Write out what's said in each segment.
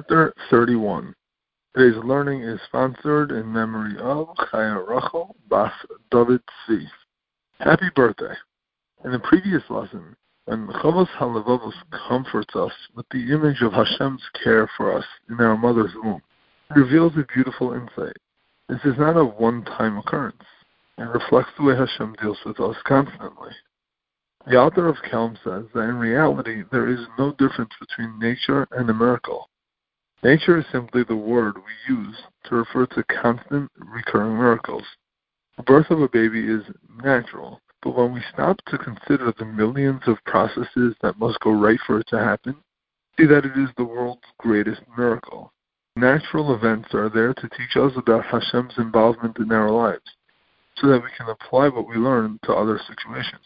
Chapter 31. Today's learning is sponsored in memory of Chaya Rachel Bas David Tzvi. Happy birthday! In the previous lesson, when Chovos HaLevavos comforts us with the image of Hashem's care for us in our mother's womb, it reveals a beautiful insight. This is not a one-time occurrence. It reflects the way Hashem deals with us constantly. The author of Kelm says that in reality there is no difference between nature and a miracle. Nature is simply the word we use to refer to constant, recurring miracles. The birth of a baby is natural, but when we stop to consider the millions of processes that must go right for it to happen, see that it is the world's greatest miracle. Natural events are there to teach us about Hashem's involvement in our lives, so that we can apply what we learn to other situations.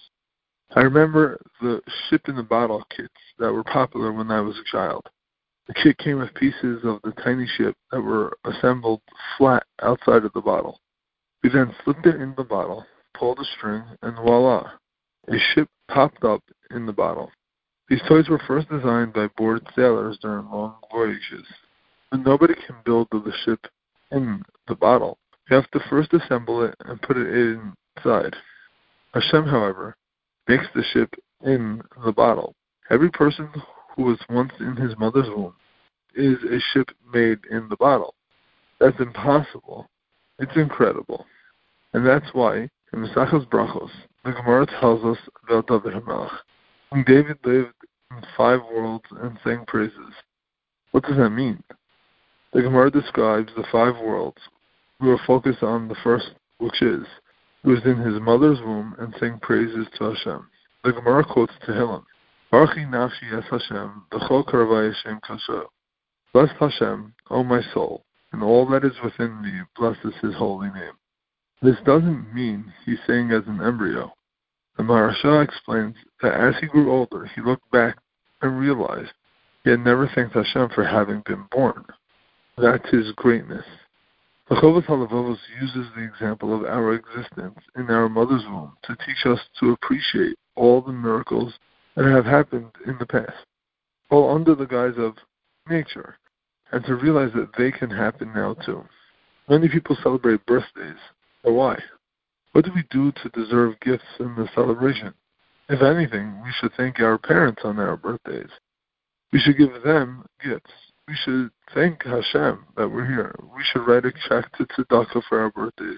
I remember the ship-in-the-bottle kits that were popular when I was a child. The kit came with pieces of the tiny ship that were assembled flat outside of the bottle. We then slipped it in the bottle, pulled a string, and voila! A ship popped up in the bottle. These toys were first designed by bored sailors during long voyages. But nobody can build the ship in the bottle. You have to first assemble it and put it inside. Hashem, however, makes the ship in the bottle. Every person who was once in his mother's womb is a ship made in the bottle. That's impossible. It's incredible. And that's why, in Maseches Brachos, the Gemara tells us about David HaMelech. When David lived in 5 worlds and sang praises. What does that mean? The Gemara describes the 5 worlds. We will focus on the first, which is, he was in his mother's womb and sang praises to Hashem. The Gemara quotes Tehillim, Baruchi nafshi es Hashem, b'chol karavai Hashem kasher. Bless Hashem, O my soul, and all that is within me blesses his holy name. This doesn't mean he sang as an embryo. The Maharsha explains that as he grew older, he looked back and realized he had never thanked Hashem for having been born. That's his greatness. The Chovos HaLevavos uses the example of our existence in our mother's womb to teach us to appreciate all the miracles that have happened in the past, all under the guise of nature, and to realize that they can happen now too. Many people celebrate birthdays, but why? What do we do to deserve gifts in the celebration? If anything, we should thank our parents on our birthdays. We should give them gifts. We should thank Hashem that we're here. We should write a check to tzedakah for our birthdays.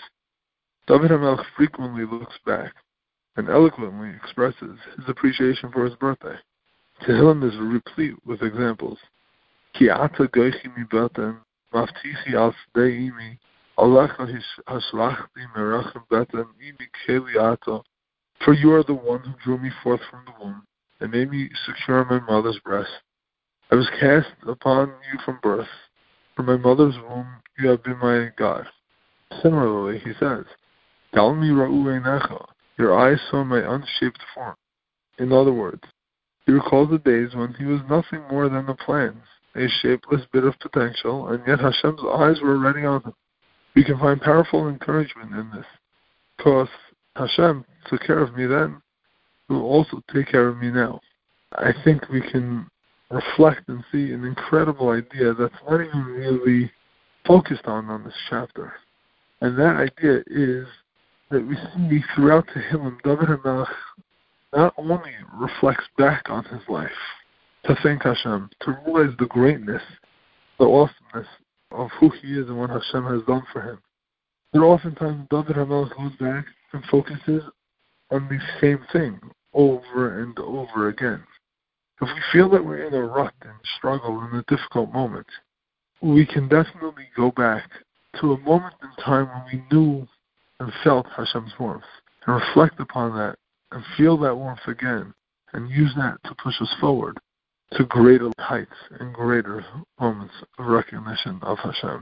David HaMelech frequently looks back and eloquently expresses his appreciation for his birthday. Tehillim is replete with examples. Ki ata goichi mi beten, maftichi al sdei imi, alecha hashlachti merachim beten, imi keli ato. For you are the one who drew me forth from the womb and made me secure in my mother's breast. I was cast upon you from birth. From my mother's womb you have been my God. Similarly, he says, Galmi ra'u einecha, your eyes saw my unshaped form. In other words, he recalls the days when he was nothing more than the plans, a shapeless bit of potential, and yet Hashem's eyes were already on him. We can find powerful encouragement in this, because Hashem took care of me then, He will also take care of me now. I think we can reflect and see an incredible idea that's not even really focused on this chapter. And that idea is that we see throughout Tehillim, David HaMelech not only reflects back on his life to thank Hashem, to realize the greatness, the awesomeness of who he is and what Hashem has done for him. But oftentimes David HaMelech goes back and focuses on the same thing over and over again. If we feel that we're in a rut and struggle in a difficult moment, we can definitely go back to a moment in time when we knew and felt Hashem's warmth, and reflect upon that, and feel that warmth again, and use that to push us forward to greater heights and greater moments of recognition of Hashem.